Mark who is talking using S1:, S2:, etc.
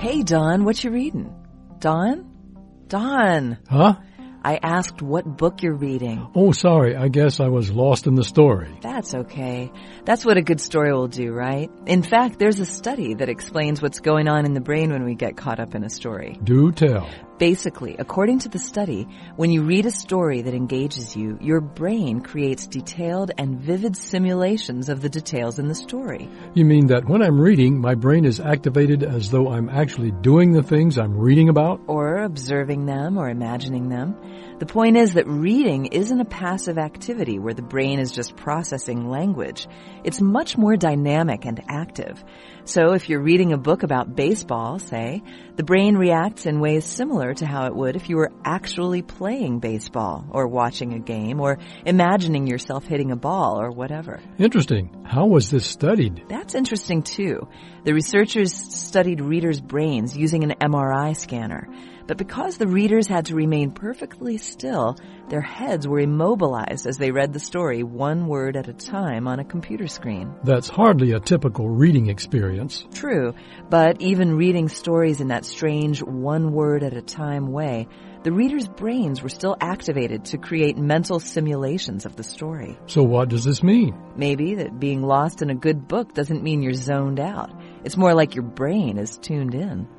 S1: Hey, Don, what you reading? Don? Don!
S2: Huh?
S1: I asked what book you're reading.
S2: Oh, sorry. I guess I was lost in the story.
S1: That's okay. That's what a good story will do, right? In fact, there's a study that explains what's going on in the brain when we get caught up in a story.
S2: Do tell.
S1: Basically, according to the study, when you read a story that engages you, your brain creates detailed and vivid simulations of the details in the story.
S2: You mean that when I'm reading, my brain is activated as though I'm actually doing the things I'm reading about?
S1: Or observing them or imagining them. The point is that reading isn't a passive activity where the brain is just processing language. It's much more dynamic and active. So if you're reading a book about baseball, say, the brain reacts in ways similar to how it would if you were actually playing baseball or watching a game or imagining yourself hitting a ball or whatever.
S2: Interesting. How was this studied?
S1: That's interesting too. The researchers studied readers' brains using an MRI scanner. But because the readers had to remain perfectly still, their heads were immobilized as they read the story one word at a time on a computer screen.
S2: That's hardly a typical reading experience.
S1: True, but even reading stories in that strange one word at a time way, the readers' brains were still activated to create mental simulations of the story.
S2: So what does this mean?
S1: Maybe that being lost in a good book doesn't mean you're zoned out. It's more like your brain is tuned in.